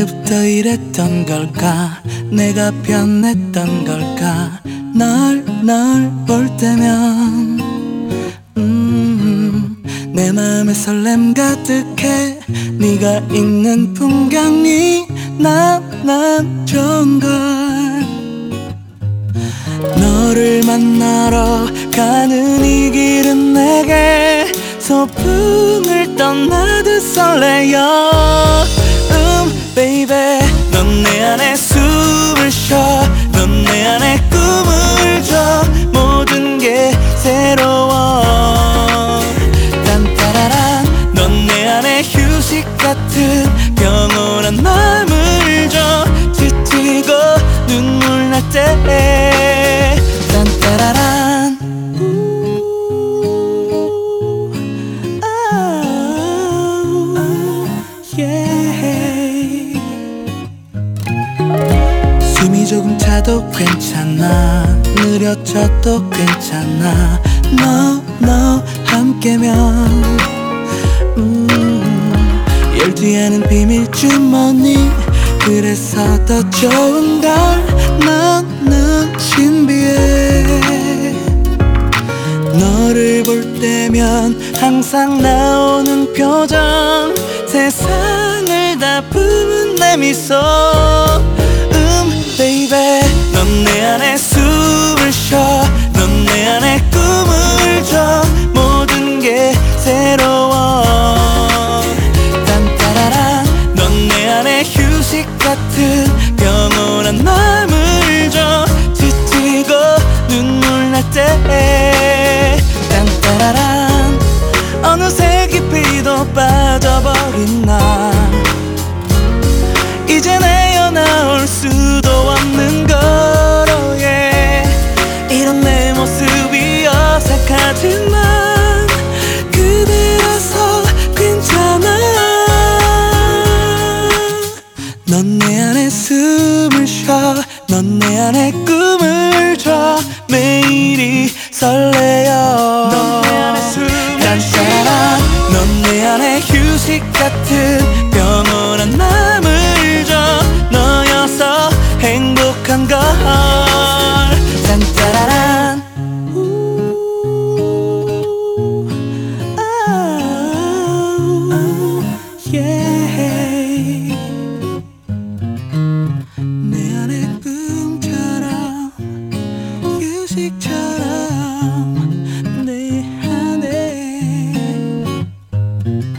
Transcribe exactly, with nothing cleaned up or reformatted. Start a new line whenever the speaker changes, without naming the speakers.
언제부터 이랬던 걸까? 내가 변했던 걸까? 널, 널 볼 때면 음, 내 맘에 설렘 가득해. 네가 있는 풍경이 난, 난 좋은걸. 너를 만나러 가는 이 길은 내게 소풍을 떠나듯 설레요. 음, baby, 넌 내 안에 숨을 쉬어. 넌 내 안에 꿈을 줘. 모든 게 새로워. 딴따라란, 넌 내 안에 휴식 같은 영원한 마음을 줘. 지치고 눈물 날 때 딴따라란. 숨이 조금 차도 괜찮아. 느려져도 괜찮아. 너, 너 함께면 음, 열두에는 비밀 주머니. 그래서 더 좋은걸. 너는 신비해. 너를 볼 때면 항상 나오는 표정. 세상을 다 품은 내 미소. Baby, 넌 내 안에 숨을 쉬어. 넌 내 안에 꿈을 줘. 모든 게 새로워. 딴따라란, 넌 내 안에 휴식 같은 영원한 마음을 줘. 지치고 눈물 날 때 딴따라란. 어느새 깊이도 빠져버린 나. 이제 내어나올 수도 없는 거로 yeah. 이런 내 모습이 어색하지만 그대라서 괜찮아. 넌 내 안에 숨을 쉬어. 넌 내 안에 꿈을 줘. 매일이 설레요. 넌 내 안에 숨을 쉬어. 넌 내 안에 휴식 같은 영원한 마음을 줘. 너여서 행복한 걸. 딴따라란. 내 안에 꿈처럼 휴식처럼 내 안에